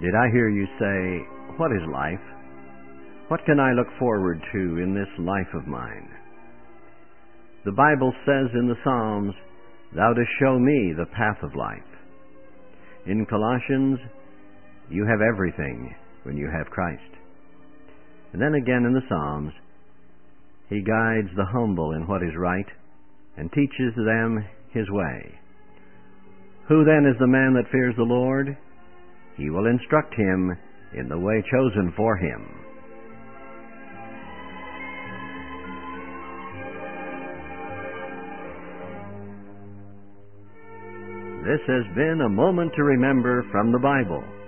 Did I hear you say, "What is life? What can I look forward to in this life of mine?" The Bible says in the Psalms, "Thou dost show me the path of life." In Colossians, you have everything when you have Christ. And then again in the Psalms, He guides the humble in what is right and teaches them His way. Who then is the man that fears the Lord? He will instruct him in the way chosen for him. This has been a Moment to Remember from the Bible.